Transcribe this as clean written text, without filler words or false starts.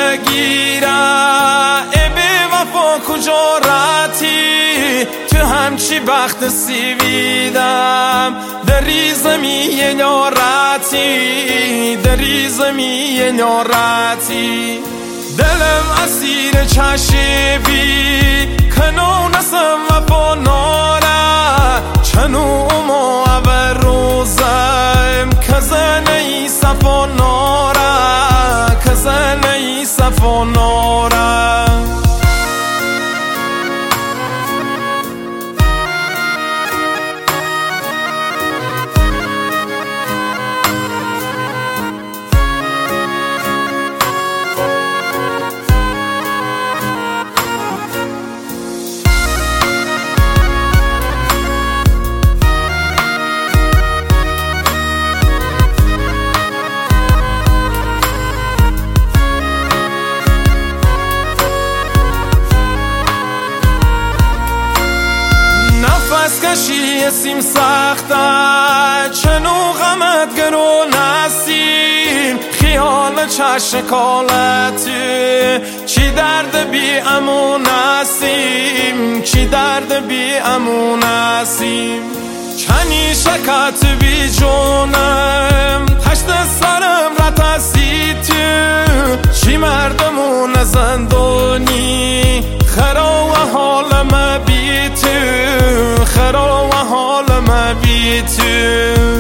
بگیرم ای بی وفا کجا رفتی تو همچی بخت سیویدم دری زمین یارتی دری زمین یارتی دلم اسیر چشیبی کنو نسم وفا ناره چنو ما اول روزم کزنی صفا ناره کزنی صفا ناره کشی سیم سخته چنو غمت گرو نسیم خیال چشکالتی چی درد بی امون نسیم چی درد بی امون نسیم چنی شکت بی جونم تشت سرم رتسی تو چی مردمون زندونی خرا و حالم بی تو خرا و حالم بی تو